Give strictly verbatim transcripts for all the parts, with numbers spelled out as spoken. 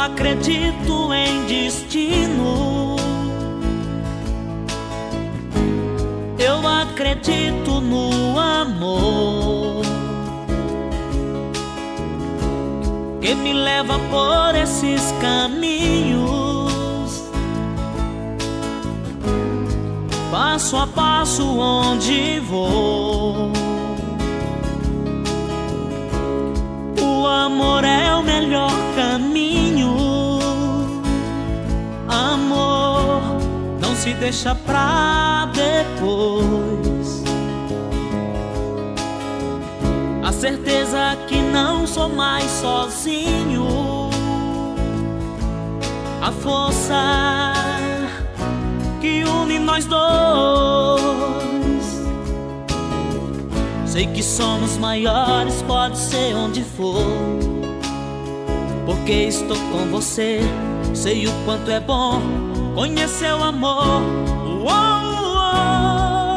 acredito em destino, eu acredito no amor que me leva por esses caminhos, passo a passo onde vou. O amor é o melhor caminho. Amor não se deixa pra depois. A certeza que não sou mais sozinho, a força que une nós dois. Sei que somos maiores, pode ser onde for, porque estou com você. Sei o quanto é bom conhecer o amor. Uou, uou.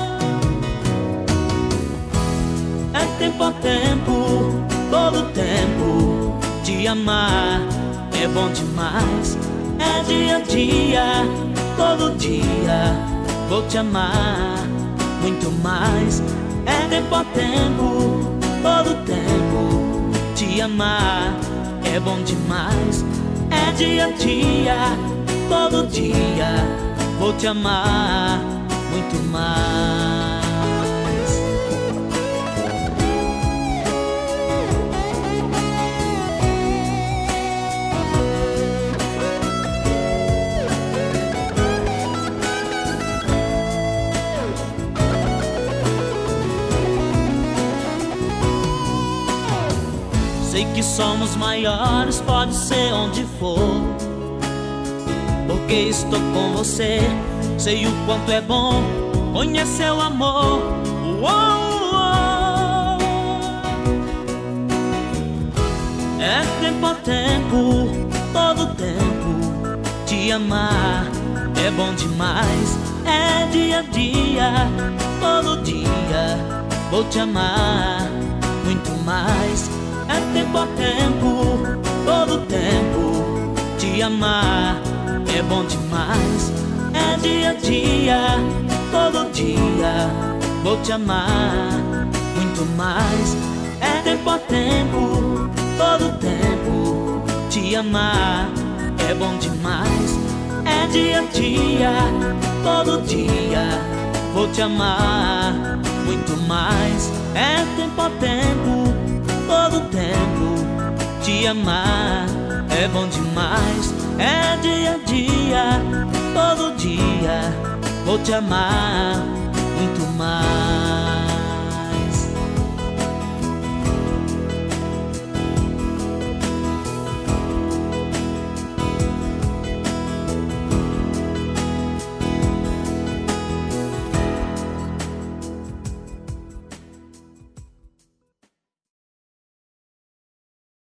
É tempo a tempo, todo tempo, te amar é bom demais. É dia a dia, todo dia, vou te amar muito mais. É tempo a tempo, todo tempo, te amar é bom demais. É dia a dia, todo dia, vou te amar muito mais. Sei que somos maiores, pode ser onde for, porque estou com você. Sei o quanto é bom conhecer o amor. Uou, uou. É tempo a tempo, todo tempo, te amar é bom demais. É dia a dia, todo dia, vou te amar muito mais. É tempo a tempo, todo tempo, te amar é bom demais. É dia a dia, todo dia, vou te amar muito mais. É tempo a tempo, todo tempo, te amar é bom demais. É dia a dia, todo dia, vou te amar muito mais. É tempo a tempo, todo tempo, te amar é bom demais. É dia a dia, todo dia, vou te amar